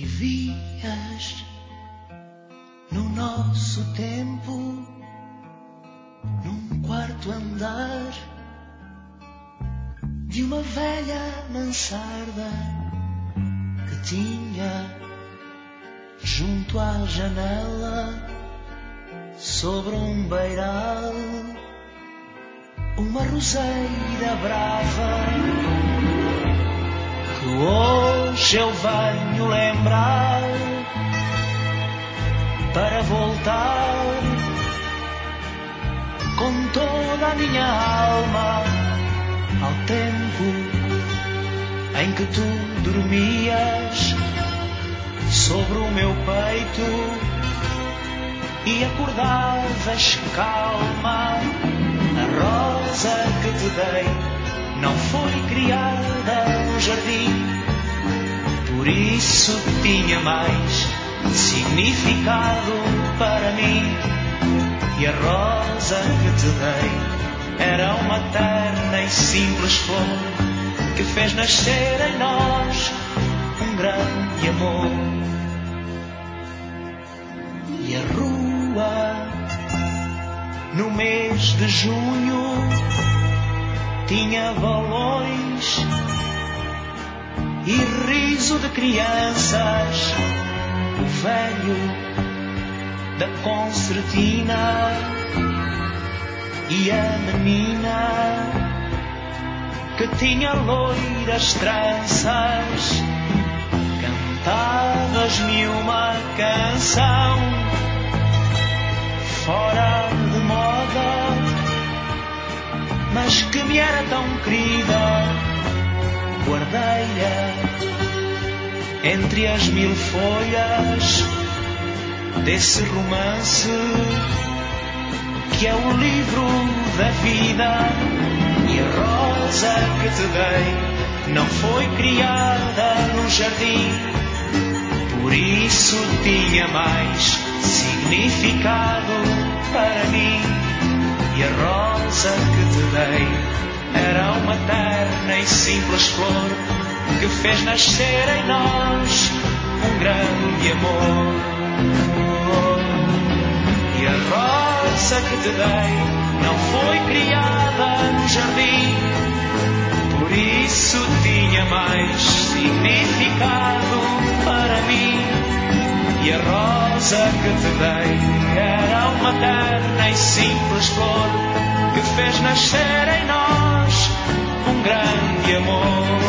Vivias no nosso tempo, num quarto andar de uma velha mansarda que tinha junto à janela, sobre um beiral, uma roseira brava que hoje eu venho lembrar para voltar com toda a minha alma ao tempo em que tu dormias sobre o meu peito e acordavas calma. A rosa que te dei não foi criada no jardim, por isso tinha mais significado para mim. E a rosa que te dei era uma terna e simples flor que fez nascer em nós um grande amor. E a rua, no mês de junho, tinha balões e riso de crianças. O velho da concertina e a menina que tinha loiras tranças. Cantavas-me uma canção fora de moda, mas que me era tão querida. Guardei-a entre as 1000 folhas desse romance que é o livro da vida. E a rosa que te dei não foi criada no jardim, por isso tinha mais significado para mim. E a rosa que te dei era uma terna e simples flor que fez nascer em nós um grande amor. E a rosa que te dei não foi criada no jardim, por isso tinha mais significado para mim. E a rosa que te dei era uma terna e simples flor que fez nascer em nós um grande amor.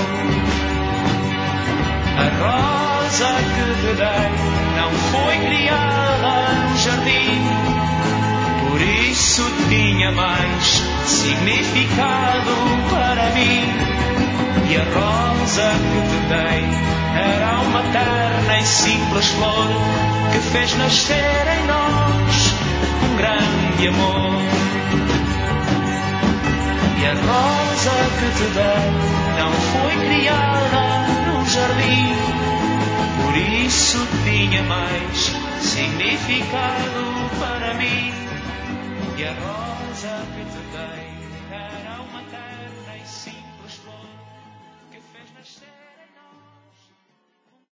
A rosa que te dei não foi criada no jardim, por isso tinha mais significado para mim. E a rosa que te dei era uma terna e simples flor que fez nascer em nós um grande amor. E a rosa que te dei não foi criada no jardim, por isso tinha mais significado para mim. E a rosa que te dei